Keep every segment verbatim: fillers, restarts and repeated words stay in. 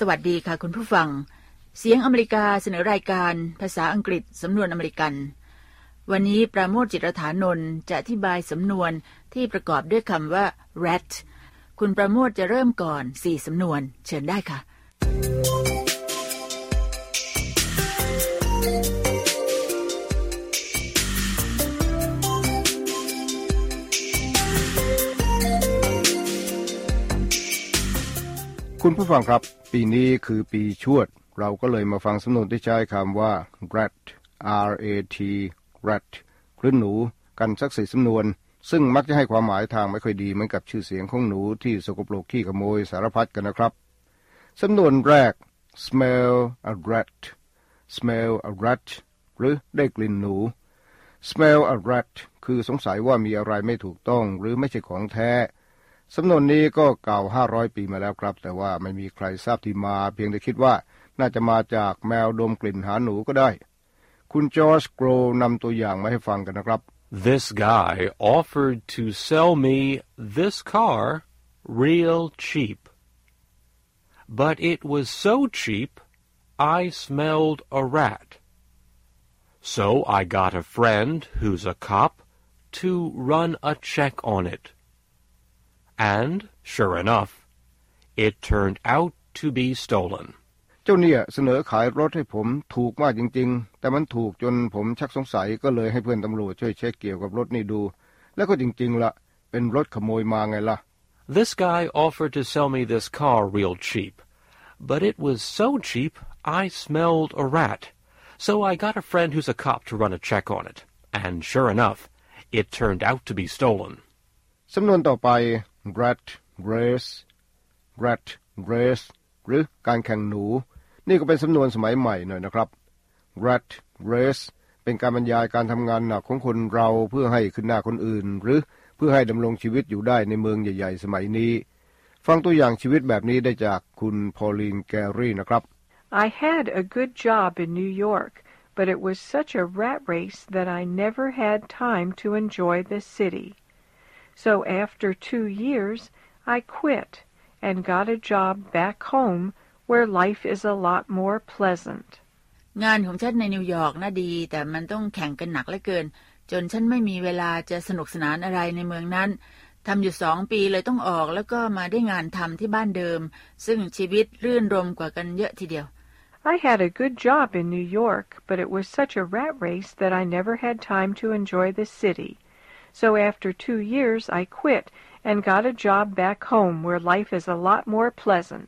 วัสดีค่ะคุณผู้ฟังเสียงอเมริกาเสนอรายการภาษาอังกฤษสำนวนอเมริกันวันนี้ปราโมช จิตรฐานนท์จะอธิบายสำนวนที่ประกอบด้วยคำว่า rat คุณปราโมชจะเริ่มก่อนสี่สำนวนเชิญได้ค่ะคุณผู้ฟังครับปีนี้คือปีชวดเราก็เลยมาฟังสำนวนที่ใช้คำว่า rat r a t rat คลื่นหนูกันสักสี่สำนวนซึ่งมักจะให้ความหมายทางไม่ค่อยดีเหมือนกับชื่อเสียงของหนูที่สกปรกขี้ขโมยสารพัดกันนะครับสำนวนแรก smell a rat smell a rat หรือได้กลิ่นหนู smell a rat คือสงสัยว่ามีอะไรไม่ถูกต้องหรือไม่ใช่ของแท้สำนวนนี้ก็เก่าห้าร้อยปีมาแล้วครับแต่ว่าไม่มีใครทราบที่มาเพียงแต่คิดว่าน่าจะมาจากแมวดมกลิ่นหาหนูก็ได้คุณจอร์จโกรนำตัวอย่างมาให้ฟังกันนะครับ This guy offered to sell me this car real cheap. But it was so cheap, I smelled a rat. So I got a friend who's a cop to run a check on it.And, sure enough, it turned out to be stolen. เจ้าเนี่ยเสนอขายรถให้ผมถูกมากจริงๆแต่มันถูกจนผมชักสงสัยก็เลยให้เพื่อนตำรวจช่วยเช็คเกี่ยวกับรถนี่ดูแล้วก็จริงๆล่ะเป็นรถขโมยมาไงล่ะ This guy offered to sell me this car real cheap, but it was so cheap I smelled a rat. So I got a friend who's a cop to run a check on it. And, sure enough, it turned out to be stolen. สำนวนต่อไปrat race rat race หรือการแข่งหนูนี่ก็เป็นสำนวนสมัยใหม่หน่อยนะครับ rat race เป็นการบรรยายการทำงานหนักของคนเราเพื่อให้ขึ้นหน้าคนอื่นหรือเพื่อให้ดำรงชีวิตอยู่ได้ในเมืองใหญ่ๆสมัยนี้ฟังตัวอย่างชีวิตแบบนี้ได้จากคุณพอลีนแกรี่นะครับ I had a good job in New York, but it was such a rat race that I never had time to enjoy the city.So after two years, I quit and got a job back home where life is a lot more pleasant. งานของฉันในนิวยอร์กน่ะดีแต่มันต้องแข่งกันหนักเหลือเกินจนฉันไม่มีเวลาจะสนุกสนานอะไรในเมืองนั้นทำอยู่สองปีเลยต้องออกแล้วก็มาได้งานทำที่บ้านเดิมซึ่งชีวิตรื่นรมกว่ากันเยอะทีเดียว I had a good job in New York, but it was such a rat race that I never had time to enjoy the city.So after two years, I quit and got a job back home where life is a lot more pleasant.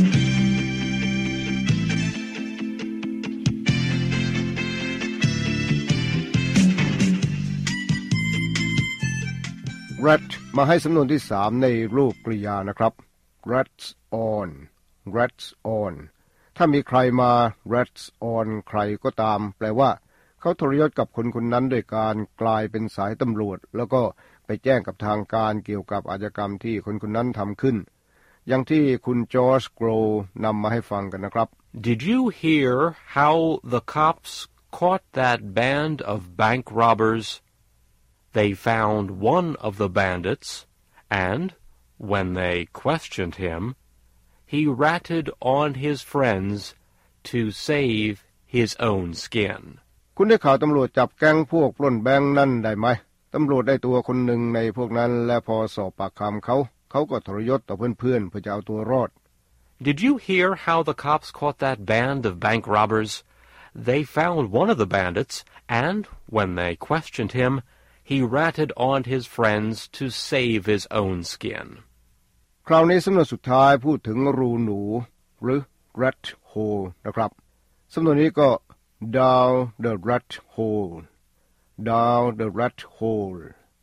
rat มาให้สำนวนที่สามในรูปกริยานะครับ rats on rats on ถ้ามีใครมา rats on ใครก็ตามแปลว่าเขาทรยศกับคนคนนั้นด้วยการกลายเป็นสายตำรวจแล้วก็ไปแจ้งกับทางการเกี่ยวกับอาชญากรรมที่คนคนนั้นทำขึ้นอย่างที่คุณจอร์จโกรนำมาให้ฟังกันนะครับ Did you hear how the cops caught that band of bank robbers? They found one of the bandits, and when they questioned him, he ratted on his friends to save his own skin. คุณได้ข่าวตำรวจจับแก๊งพวกปล้นแบงค์นั่นได้ไหมตำรวจได้ตัวคนหนึ่งในพวกนั้นและพอสอบปากคำเขาเขาก็ทรยศต่อเพื่อนๆเพื่อจะเอาตัวรอด Did you hear how the cops caught that band of bank robbers? They found one of the bandits, and when they questioned him, he ratted on his friends to save his own skin. คราวนี้สำนวนสุดท้ายพูดถึงรูหนูหรือ rat hole นะครับสำนวนนี้ก็down the rat hole down the rat hole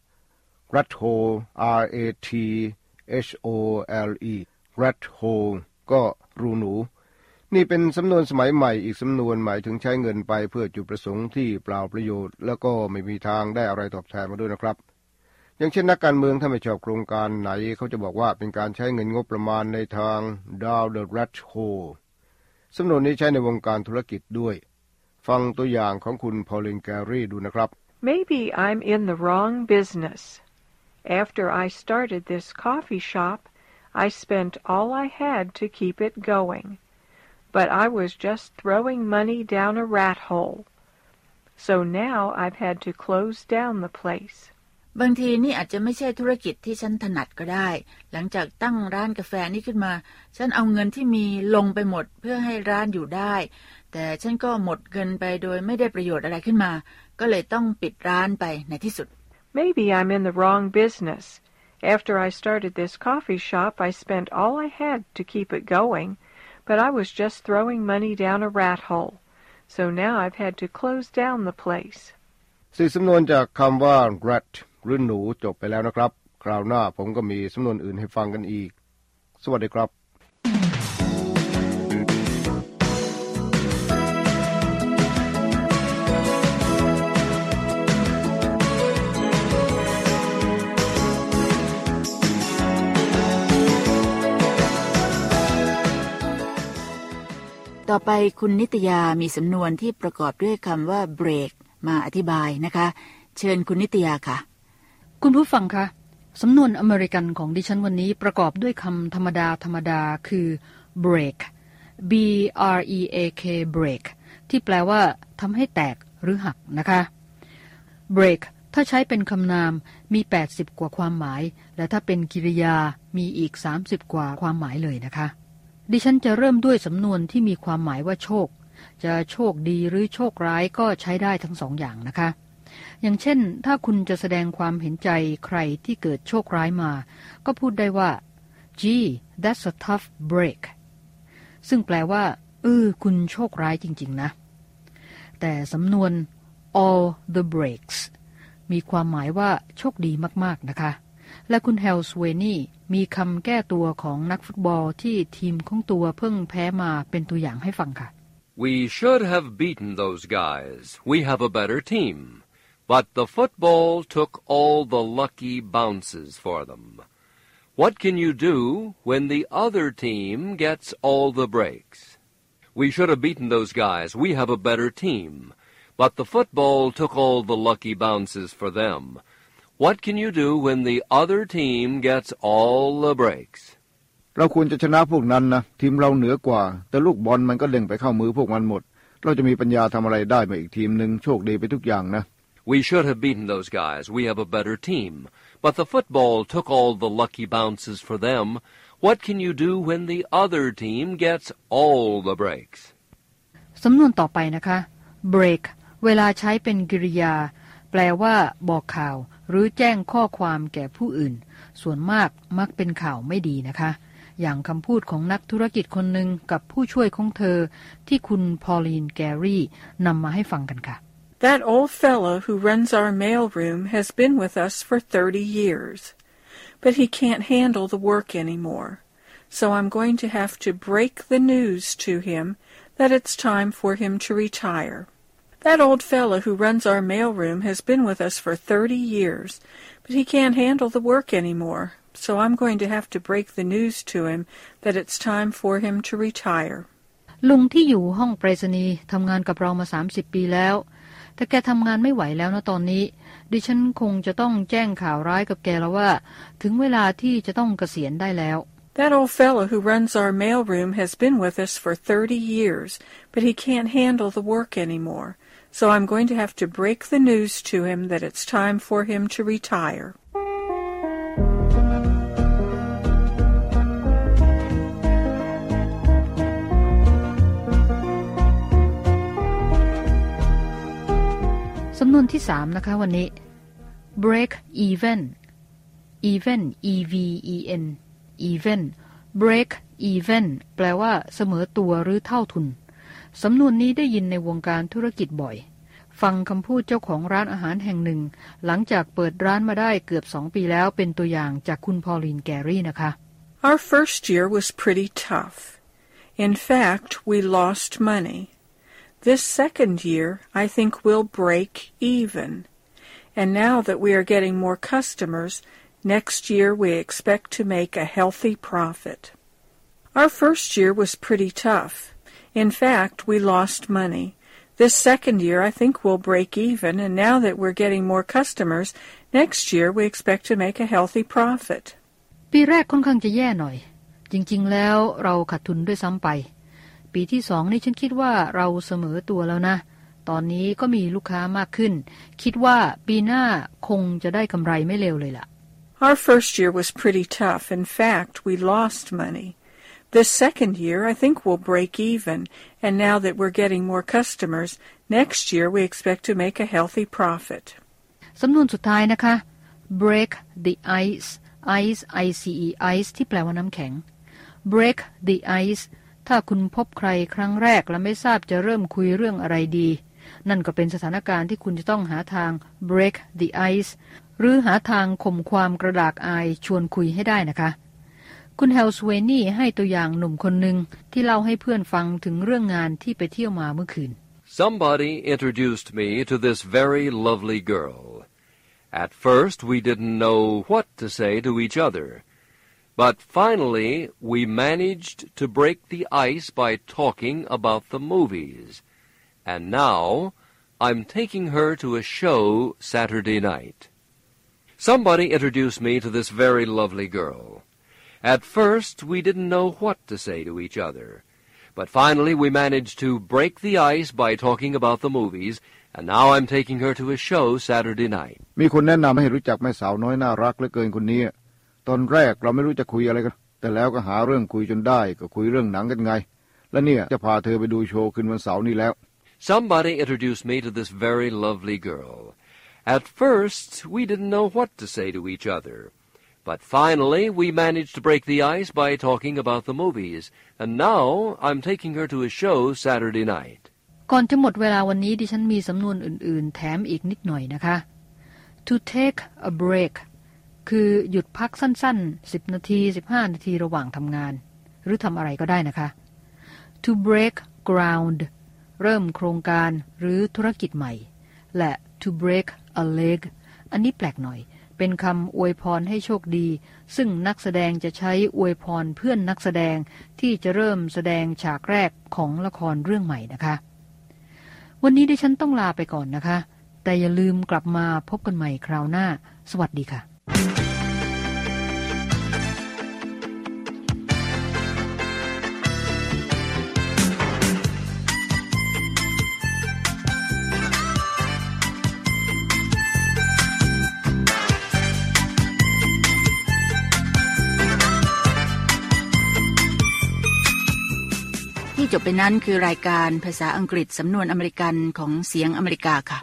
rat hole r a t h o l e rat hole ก็รูหนูนี่เป็นสำนวนสมัยใหม่อีกสำนวนหมายถึงใช้เงินไปเพื่อจุดประสงค์ที่เปล่าประโยชน์แล้วก็ไม่มีทางได้อะไรตอบแทนมาด้วยนะครับอย่างเช่นนักการเมืองถ้าไม่ชอบโครงการไหนเขาจะบอกว่าเป็นการใช้เงินงบประมาณในทาง down the rat hole สำนวนนี้ใช้ในวงการธุรกิจด้วยฟังตัวอย่างของคุณพอลินแกรี่ดูนะครับ Maybe I'm in the wrong business. After I started this coffee shop, I spent all I had to keep it going. but I was just throwing money down a rat hole. So now I've had to close down the place. บางทีนี่อาจจะไม่ใช่ธุรกิจที่ฉันถนัดก็ได้หลังจากตั้งร้านกาแฟนี้ขึ้นมาฉันเอาเงินที่มีลงไปหมดเพื่อให้ร้านอยู่ได้แต่ฉันก็หมดเงินไปโดยไม่ได้ประโยชน์อะไรขึ้นมาก็เลยต้องปิดร้านไปในที่สุด Maybe I'm in the wrong business. After I started this coffee shop, I spent all I had to keep it going, but I was just throwing money down a rat hole. So now I've had to close down the place. สี่สำนวนจากคำว่า rat หรือหนูจบไปแล้วนะครับคราวหน้าผมก็มีสำนวนอื่นให้ฟังกันอีกสวัสดีครับต่อไปคุณนิตยามีสำนวนที่ประกอบด้วยคำว่า break มาอธิบายนะคะเชิญคุณนิตยาค่ะคุณผู้ฟังคะสำนวนอเมริกันของดิฉันวันนี้ประกอบด้วยคำธรรมดาธรรมดาคือ break b r e a k break ที่แปลว่าทำให้แตกหรือหักนะคะ break ถ้าใช้เป็นคำนามมีแปดสิบกว่าความหมายและถ้าเป็นกริยามีอีกสามสิบกว่าความหมายเลยนะคะดิฉันจะเริ่มด้วยสำนวนที่มีความหมายว่าโชคจะโชคดีหรือโชคร้ายก็ใช้ได้ทั้งสองอย่างนะคะอย่างเช่นถ้าคุณจะแสดงความเห็นใจใครที่เกิดโชคร้ายมาก็พูดได้ว่า Gee, that's a tough break ซึ่งแปลว่าเออคุณโชคร้ายจริงๆนะแต่สำนวน all the breaks มีความหมายว่าโชคดีมากๆนะคะและคุณเฮลสเวนี่มีคำแก้ตัวของนักฟุตบอลที่ทีมของตัวเพิ่งแพ้มาเป็นตัวอย่างให้ฟังค่ะ We should have beaten those guys. We have a better team. But the football took all the lucky bounces for them. What can you do when the other team gets all the breaks? We should have beaten those guys. We have a better team. But the football took all the lucky bounces for them.What can you do when the other team gets all the breaks? เราควรจะชนะพวกนั้นนะทีมเราเหนือกว่าแต่ลูกบอลมันก็เด้งไปเข้ามือพวกมันหมดเราจะมีปัญญาทำอะไรได้มาอีกทีมนึงโชคดีไปทุกอย่างนะ We should have beaten those guys. We have a better team. But the football took all the lucky bounces for them. What can you do when the other team gets all the breaks? สำนวนต่อไปนะคะ break เวลาใช้เป็นกริยาแปลว่าบอกข่าวหรือแจ้งข้อความแก่ผู้อื่นส่วนมากมักเป็นข่าวไม่ดีนะคะอย่างคำพูดของนักธุรกิจคนหนึ่งกับผู้ช่วยของเธอที่คุณพอลลีนแกรี่นำมาให้ฟังกันค่ะ That old fellow who runs our mailroom has been with us for thirty years, but he can't handle the work anymore. So I'm going to have to break the news to him that it's time for him to retire.That old fellow who runs our mailroom has been with us for thirty years, but he can't handle the work anymore, so I'm going to have to break the news to him that it's time for him to retire. ลุงที่อยู่ห้องไปรษณีย์ทำงานกับเรามาสามสิบปีแล้วแต่แกทำงานไม่ไหวแล้วนะตอนนี้ดิฉันคงจะต้องแจ้งข่าวร้ายกับแกแล้วว่าถึงเวลาที่จะต้องเกษียณได้แล้ว That old fellow who runs our mailroom has been with us for thirty years, but he can't handle the work anymore.So I'm going to have to break the news to him that it's time for him to retire. สำนวนที่สามนะคะวันนี้ break even even e v e n even break even แปลว่าเสมอตัวหรือเท่าทุนสำนวนนี้ได้ยินในวงการธุรกิจบ่อยฟังคำพูดเจ้าของร้านอาหารแห่งหนึ่งหลังจากเปิดร้านมาได้เกือบสองปีแล้วเป็นตัวอย่างจากคุณพอลลีนแกรี่นะคะ Our first year was pretty tough. In fact, we lost money. This second year, I think we'll break even. And now that we are getting more customers, next year we expect to make a healthy profit. Our first year was pretty tough.In fact, we lost money. This second year, I think we'll break even, and now that we're getting more customers, next year we expect to make a healthy profit. ปีแรกค่อนข้างจะแย่หน่อยจริงๆแล้วเราขาดทุนด้วยซ้ำไปปีที่สองนี่ฉันคิดว่าเราเสมอตัวแล้วนะตอนนี้ก็มีลูกค้ามากขึ้นคิดว่าปีหน้าคงจะได้กำไรไม่เลวเลยล่ะ Our first year was pretty tough. In fact, we lost money. This second year, I think we'll break even, and now that we're getting more customers, next year we expect to make a healthy profit. สำนวนสุดท้ายนะคะ break the ice ice I C E ice ที่แปลว่าน้ำแข็ง break the ice ถ้าคุณพบใครครั้งแรกและไม่ทราบจะเริ่มคุยเรื่องอะไรดีนั่นก็เป็นสถานการณ์ที่คุณจะต้องหาทาง break the ice หรือหาทางข่มความกระดากอายชวนคุยให้ได้นะคะคุณเฮลสเวนี่ให้ตัวอย่างหนุ่มคนหนึ่งที่เล่าให้เพื่อนฟังถึงเรื่องงานที่ไปเที่ยวมาเมื่อคืน Somebody introduced me to this very lovely girl. At first we didn't know what to say to each other, but finally we managed to break the ice by talking about the movies. And now I'm taking her to a show Saturday night. Somebody introduced me to this very lovely girl.At first, we didn't know what to say to each other, but finally we managed to break the ice by talking about the movies, and now I'm taking her to a show Saturday night. มีคนแนะนำให้รู้จักแม่สาวน้อยน่ารักเหลือเกินคนนี้ตอนแรกเราไม่รู้จะคุยอะไรกันแต่แล้วก็หาเรื่องคุยจนได้ก็คุยเรื่องหนังกันไงและเนี่ยจะพาเธอไปดูโชว์คืนวันเสาร์นี้แล้ว Somebody introduced me to this very lovely girl. At first, we didn't know what to say to each other.But finally, we managed to break the ice by talking about the movies, and now I'm taking her to a show Saturday night. ก่อนจะหมดเวลาวันนี้ดิฉันมีสำนวนอื่นๆแถมอีกนิดหน่อยนะคะ To take a break คือหยุดพักสั้นๆสิบนาทีสิบห้านาทีระหว่างทำงานหรือทำอะไรก็ได้นะคะ To break ground เริ่มโครงการหรือธุรกิจใหม่และ To break a leg อันนี้แปลกหน่อยเป็นคำอวยพรให้โชคดีซึ่งนักแสดงจะใช้อวยพรเพื่อนนักแสดงที่จะเริ่มแสดงฉากแรกของละครเรื่องใหม่นะคะวันนี้ดิฉันต้องลาไปก่อนนะคะแต่อย่าลืมกลับมาพบกันใหม่คราวหน้าสวัสดีค่ะที่จบไปนั้นคือรายการภาษาอังกฤษสำนวนอเมริกันของเสียงอเมริกาค่ะ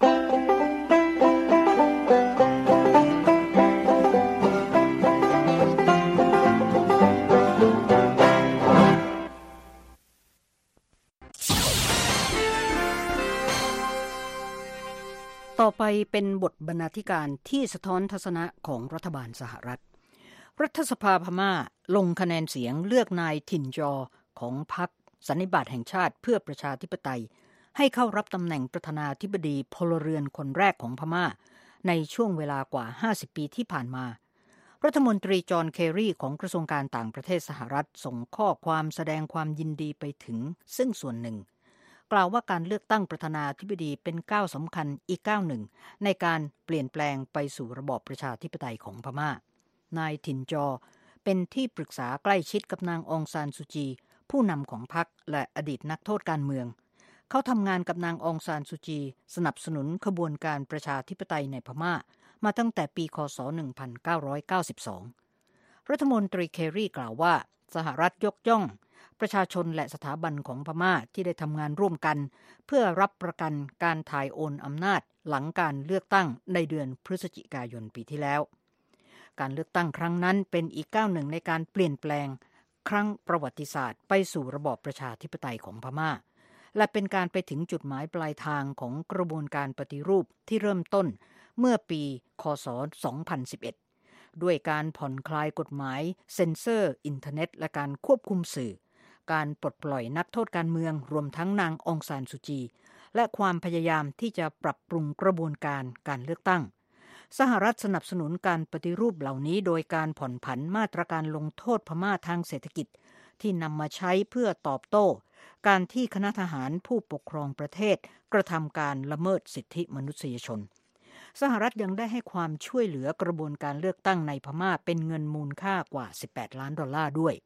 ต่อไปเป็นบทบรรณาธิการที่สะท้อนทัศนะของรัฐบาลสหรัฐรัฐสภาพม่าลงคะแนนเสียงเลือกนายถิ่นจอของพรรคสันนิบาตแห่งชาติเพื่อประชาธิปไตยให้เข้ารับตำแหน่งประธานาธิบดีพลเรือนคนแรกของพม่าในช่วงเวลากว่าห้าสิบปีที่ผ่านมารัฐมนตรีจอห์นเคอรีของกระทรวงการต่างประเทศสหรัฐส่งข้อความแสดงความยินดีไปถึงซึ่งส่วนหนึ่งกล่าวว่าการเลือกตั้งประธานาธิบดีเป็นก้าวสำคัญอีกก้าวหนึ่งในการเปลี่ยนแปลงไปสู่ระบอบประชาธิปไตยของพม่านายถิ่นจอเป็นที่ปรึกษาใกล้ชิดกับนางองซานซูจีผู้นำของพรรคและอดีตนักโทษการเมืองเขาทำงานกับนางองซานซูจีสนับสนุนขบวนการประชาธิปไตยในพม่ามาตั้งแต่ปีคศหนึ่งพันเก้าร้อยเก้าสิบสองรัฐมนตรีเคอรีกล่าวว่าสหรัฐยกย่องประชาชนและสถาบันของพม่าที่ได้ทำงานร่วมกันเพื่อรับประกันการถ่ายโอนอำนาจหลังการเลือกตั้งในเดือนพฤศจิกายนปีที่แล้วการเลือกตั้งครั้งนั้นเป็นอีกก้าวหนึ่งในการเปลี่ยนแปลงครั้งประวัติศาสตร์ไปสู่ระบอบประชาธิปไตยของพม่าและเป็นการไปถึงจุดหมายปลายทางของกระบวนการปฏิรูปที่เริ่มต้นเมื่อปีคศสองพันสิบเอ็ดด้วยการผ่อนคลายกฎหมายเซ็นเซอร์อินเทอร์เน็ตและการควบคุมสื่อการปลดปล่อยนักโทษการเมืองรวมทั้งนางองซานซูจีและความพยายามที่จะปรับปรุงกระบวนการการเลือกตั้งสหรัฐสนับสนุนการปฏิรูปเหล่านี้โดยการผ่อนผันมาตรการลงโทษพม่าทางเศรษฐกิจที่นำมาใช้เพื่อตอบโต้การที่คณะทหารผู้ปกครองประเทศกระทำการละเมิดสิทธิมนุษยชนสหรัฐยังได้ให้ความช่วยเหลือกระบวนการเลือกตั้งในพม่าเป็นเงินมูลค่ากว่าสิบแปดล้านดอลลาร์ด้วย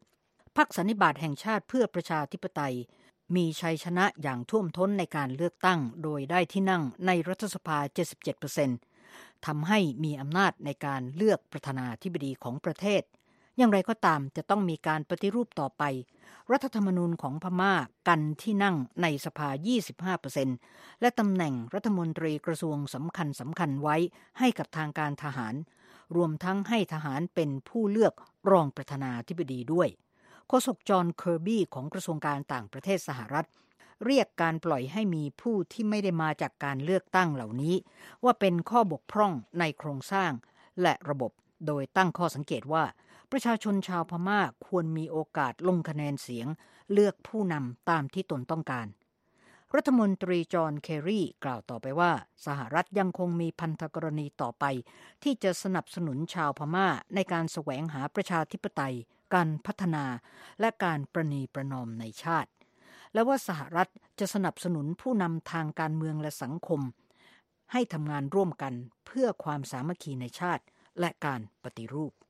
พรรคสันนิบาตแห่งชาติเพื่อประชาธิปไตยมีชัยชนะอย่างท่วมท้นในการเลือกตั้งโดยได้ที่นั่งในรัฐสภา เจ็ดสิบเจ็ดเปอร์เซ็นต์ ทำให้มีอำนาจในการเลือกประธานาธิบดีของประเทศอย่างไรก็ตามจะต้องมีการปฏิรูปต่อไปรัฐธรรมนูญของพม่ากันที่นั่งในสภา ยี่สิบห้าเปอร์เซ็นต์ และตำแหน่งรัฐมนตรีกระทรวงสำคัญสำคัญไว้ให้กับทางการทหารรวมทั้งให้ทหารเป็นผู้เลือกรองประธานาธิบดีด้วยโฆษกจอห์นเคอร์บี้ของกระทรวงการต่างประเทศสหรัฐเรียกการปล่อยให้มีผู้ที่ไม่ได้มาจากการเลือกตั้งเหล่านี้ว่าเป็นข้อบกพร่องในโครงสร้างและระบบโดยตั้งข้อสังเกตว่าประชาชนชาวพม่าควรมีโอกาสลงคะแนนเสียงเลือกผู้นำตามที่ตนต้องการรัฐมนตรีจอห์นเคอรีกล่าวต่อไปว่าสหรัฐยังคงมีพันธกรณีต่อไปที่จะสนับสนุนชาวพม่าในการแสวงหาประชาธิปไตยการพัฒนาและการประนีประนอมในชาติและว่าสหรัฐจะสนับสนุนผู้นำทางการเมืองและสังคมให้ทำงานร่วมกันเพื่อความสามัคคีในชาติและการปฏิรูป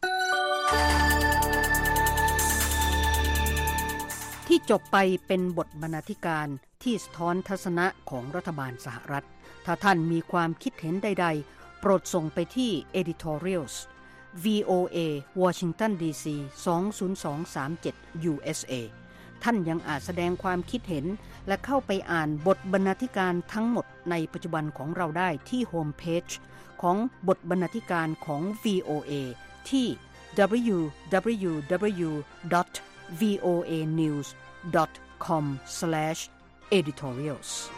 ที่จบไปเป็นบทบรรณาธิการที่สะท้อนทัศนะของรัฐบาลสหรัฐถ้าท่านมีความคิดเห็นใดๆโปรดส่งไปที่ editorials วี โอ เอ Washington ดี ซี สอง ศูนย์ สอง สาม เจ็ด ยู เอส เอ ท่านยังอาจแสดงความคิดเห็นและเข้าไปอ่านบทบรรณาธิการทั้งหมดในปัจจุบันของเราได้ที่โฮมเพจของบทบรรณาธิการของ วี โอ เอ ที่ ดับเบิลยู ดับเบิลยู ดับเบิลยู ดอท วี โอ เอ นิวส์ ดอท คอม สแลช เอดิทอเรียลส์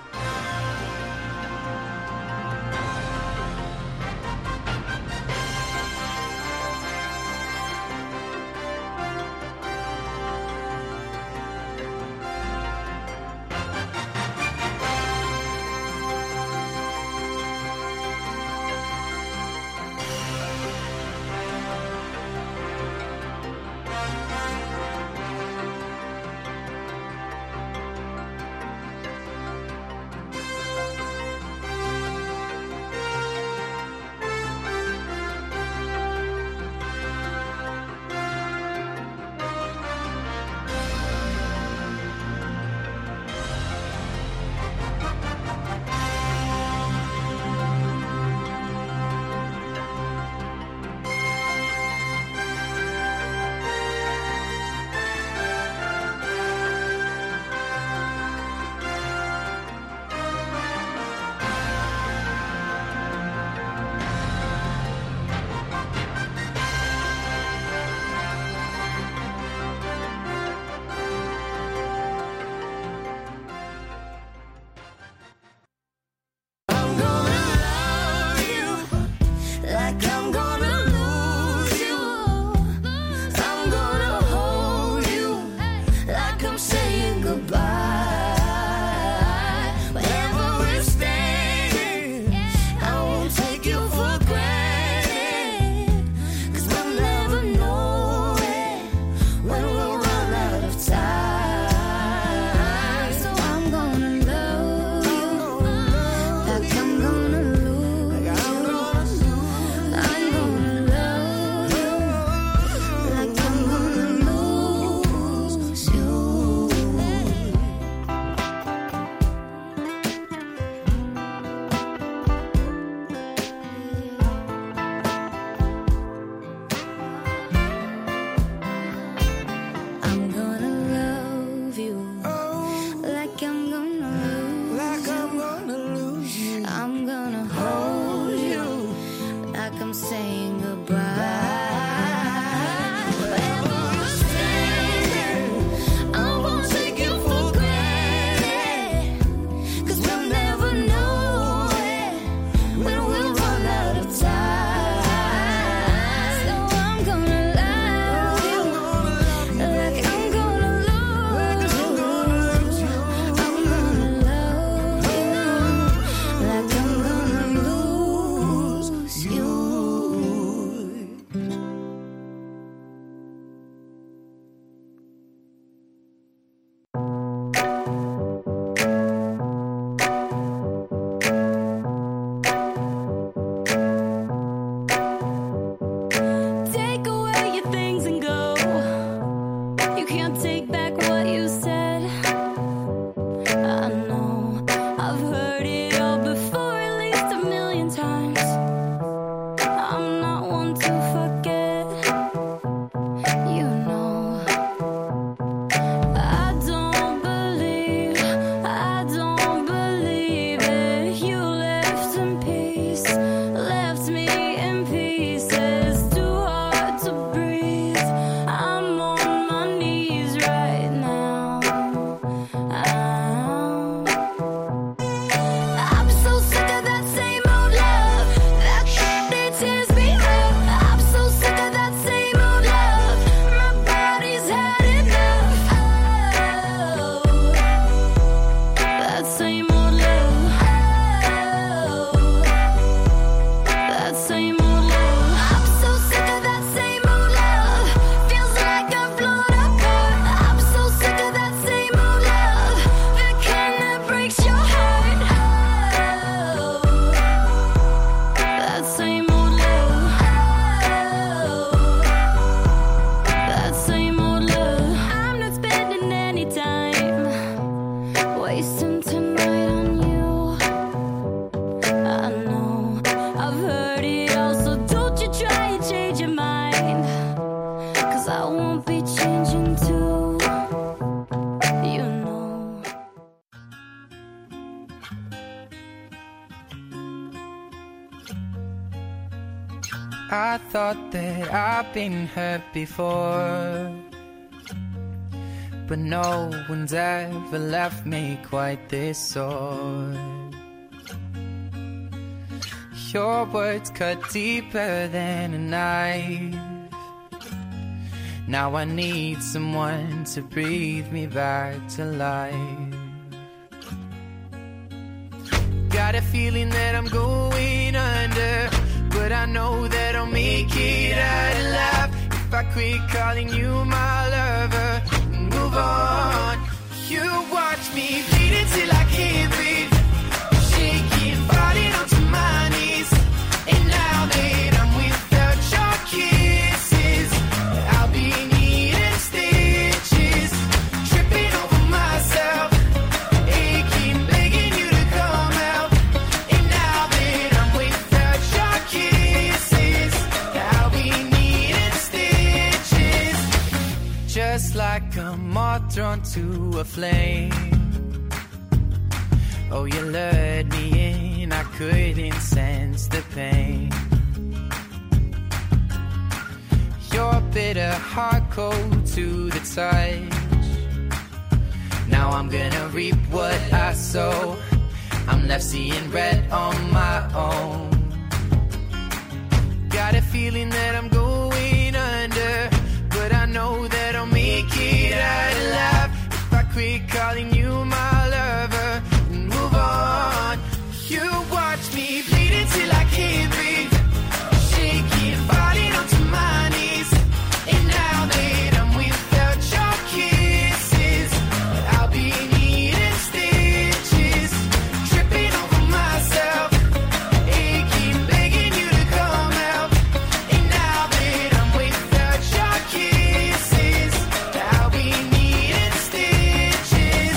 heard it all before at least a million times. I'm not one to forget, you know. I don't believe, I don't believe it. You left in peace, left me in pieces. Too hard to breathe. I'm on my knees right now. I'm, I'm so sick of that same old love. That shit tears me up. I'm so sick of that same old love. My body's had enough. Oh, that same old love. Oh, that same old love. I'm so sick of that same old love. Feels like I've blown apart. I'm so sick of that same old love. The kind that breaks your heart. Oh, that same old love. Oh, that same old love. I'm not spending any time wasting tonight on you. I know I've heard it all, so don't you try and change your mind, 'cause I won't be changing too, you know. I thought that I've been hurt before, but no one's ever left me quite this sore. Your words cut deeper than a knife. Now I need someone to breathe me back to life. Got a feeling that I'm going under, but I know that I'll make it out alive if I quit calling you my lover and move on. You watch me bleed until I can't breathe, shaking, falling onto my knees. And now that I'm without your kisses, I'll be needing stitches, tripping over myself, aching, begging you to come out. And now that I'm without your kisses, I'll be needing stitches, just like a moth drawn to a flame. Oh, you lured me in, I couldn't sense the pain. Your bitter heart cold to the touch. Now I'm gonna reap what I sow. I'm left seeing red on my own. Got a feeling that I'm going under, but I know that I'll make it out alive if I quit calling you my lover and move on. You watch me bleed until I can't breathe, shaking, falling onto my knees. And now that I'm without your kisses, I'll be needing stitches, tripping over myself, aching, begging you to come out. And now that I'm without your kisses, I'll be needing stitches.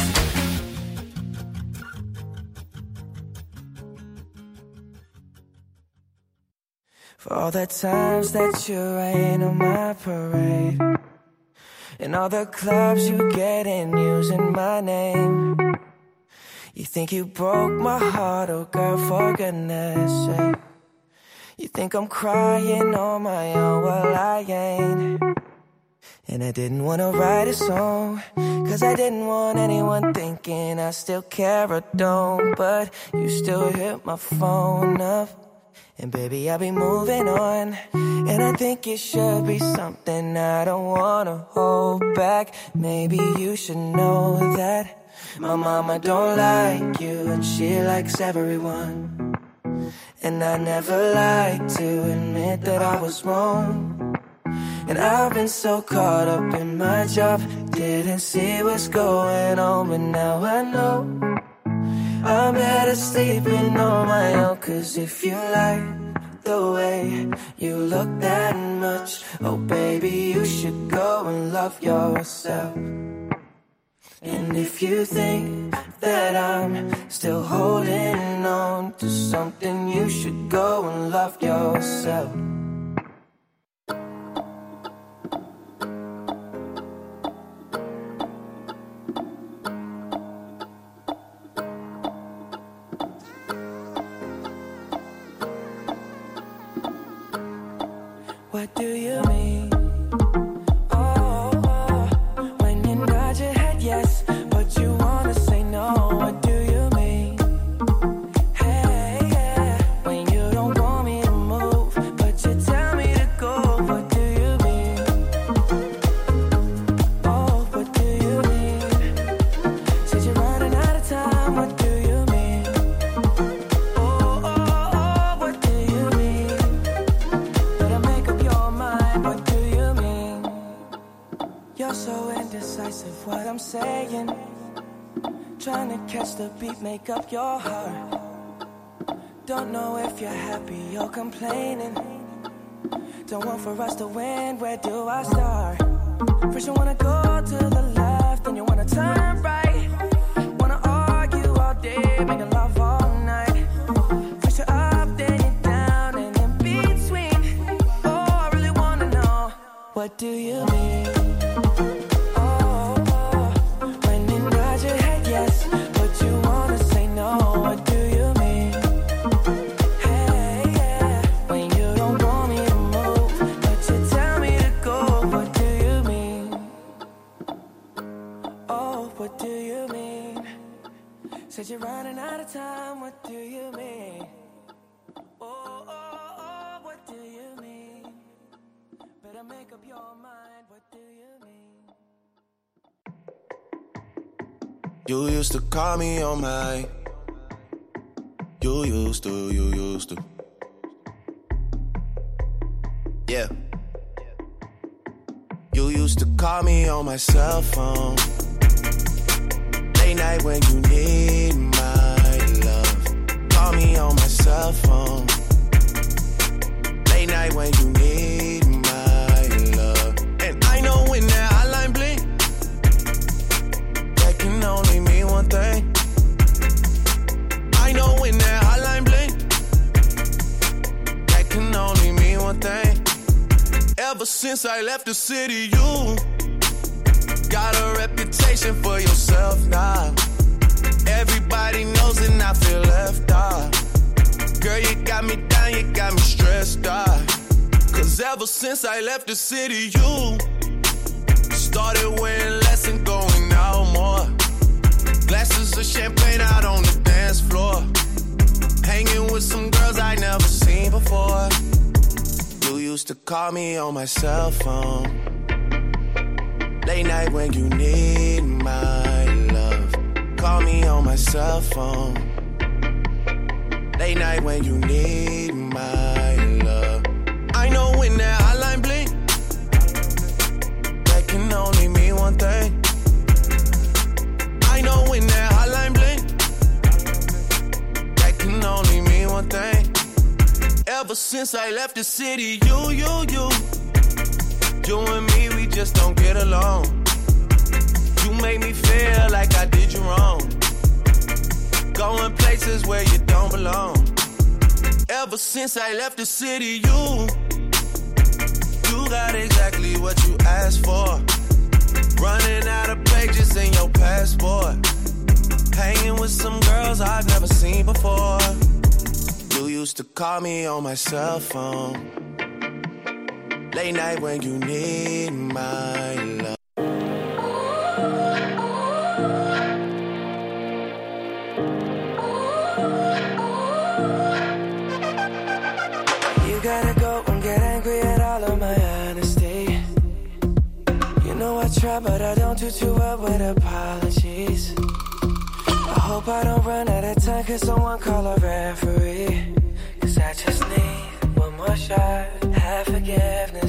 For all the times that you rain on my parade, and all the clubs you get in using my name. You think you broke my heart, oh girl, for goodness sake. You think I'm crying on my own, well I ain't. And I didn't wanna write a song, 'cause I didn't want anyone thinking I still care or don't. But you still hit my phone up, and baby, I'll be moving on. And I think it should be something I don't wanna hold back. Maybe you should know that my mama don't like you, and she likes everyone. And I never like to admit that I was wrong. And I've been so caught up in my job, didn't see what's going on. But now I know I'm better sleeping on my own. 'Cause if you like the way you look that much, oh baby, you should go and love yourself. And if you think that I'm still holding on to something, you should go and love yourself. What do you mean? Oh, oh, when you nod your head yes, but you wanna say no. What do you mean? Hey, yeah, when you don't want me to move, but you tell me to go. What do you mean? Oh, what do you mean? Said you're running out of time. What do you mean? Oh, oh, oh, what do you mean? Better make up your mind. What do you mean? You're so indecisive. What I'm saying, trying to catch the beat, make up your heart. Don't know if you're happy or complaining. Don't want for us to win. Where do I start? First you wanna go to the left, then you wanna turn right. Wanna argue all day, making love all night. First you're up, then you're down, and in between. Oh, I really wanna know, what do you mean? Oh, oh, when you nod your head yes, but you wanna say no. What do you mean? Hey, yeah, when you don't want me to move, but you tell me to go. What do you mean? Oh, what do you mean? Said you're running out of time. What do you mean? Oh, oh, oh, what do you mean? Better make up your mind. What do you mean? You used to call me on my. You used to, you used to. Yeah. You used to call me on my cell phone. Late night when you need my love. Call me on my cell phone. Late night when you need my love. And I know when that hotline blink, that can only mean one thing. I know when that hotline blink, that can only mean one thing. Ever since I left the city, you got a reputation for yourself now. Everybody knows and I feel left out. Girl, you got me down, you got me stressed out. Cause ever since I left the city, you started wearing less and going out more. Glasses of champagne out on the dance floor. Hanging with some girls I never seen before. You used to call me on my cell phone. Late night when you need my love. Call me on my cell phone. Late night when you need my love. I know when that hotline blink, that can only mean one thing. I know when that hotline blink, that can only mean one thing. Ever since I left the city, you, you, you, you and me, we just don't get along. You make me feel like I did you wrong. Going places where you don't belong. Ever since I left the city, you, you got exactly what you asked for. Running out of pages in your passport. Hanging with some girls I've never seen before. You used to call me on my cell phone. Late night when you need my love. You gotta go and get angry at all of my honesty. You know I try, but I don't do too well with apologies. I hope I don't run out of time, cause someone call a referee. Cause I just need one more shot, have forgiveness.